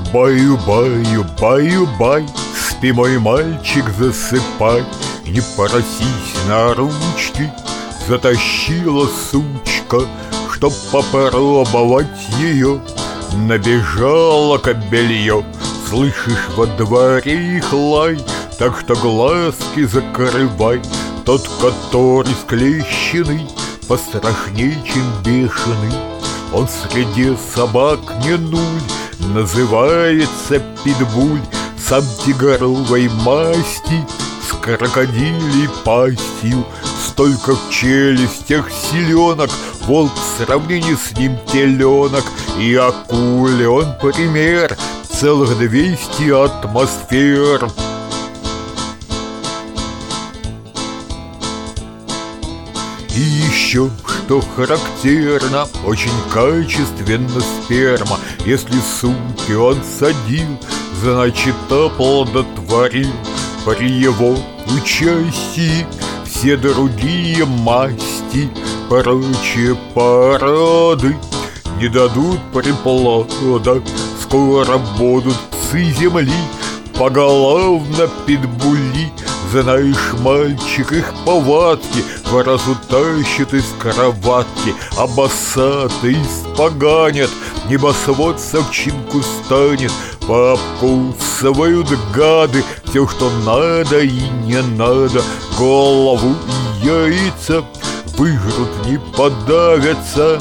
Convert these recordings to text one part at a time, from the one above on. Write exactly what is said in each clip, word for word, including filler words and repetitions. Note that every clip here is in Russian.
Баю-баю, баю-бай, спи, мой мальчик, засыпай. Не поросись на ручки, затащила сучка, чтоб попробовать ее. Набежала кобелье, слышишь, во дворе их лай, так что глазки закрывай. Тот, который склещенный, пострашней, чем бешеный. Он среди собак не нуль, называется питбуль. Сам тигровой масти, с крокодилей пастью. Столько в челюстях селенок, волк в сравнении с ним теленок. И акуле он пример, целых двести атмосфер. И еще, что характерно, очень качественно сперма. Если сумки он садил, значит оплодотворил. При его участии все другие масти, прочие парады не дадут приплода. Скоро будут псы земли поголовно питбули. Знаешь, мальчик, их повадки в раз утащит из кроватки, а босатый испоганят, небосвод совчинку станет. Пообкусывают гады все, что надо и не надо. Голову и яйца выжрут, не подавятся.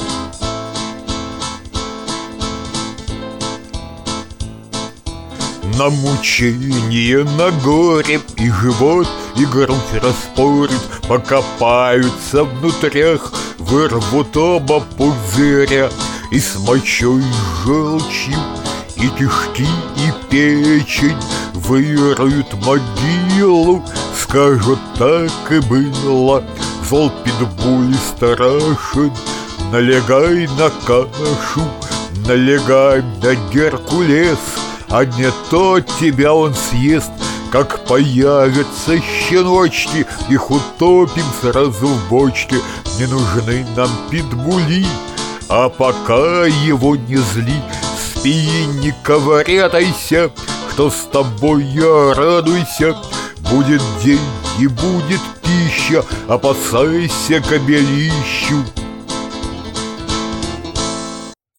На мучение, на горе и живот, и грудь распорит. Покопаются внутрях, вырвут оба пузыря. И с мочой, и желчью, и кишки, и печень выроют могилу. Скажут, так и было. Зол питбуль страшен. Налегай на кашу, налегай на Геркулес, а не то тебя он съест. Как появятся щеночки, их утопим сразу в бочке. Не нужны нам питбули, а пока его не зли. Спи, не ковырятайся, что с тобой я радуйся. Будет день и будет пища, опасайся кобелищу.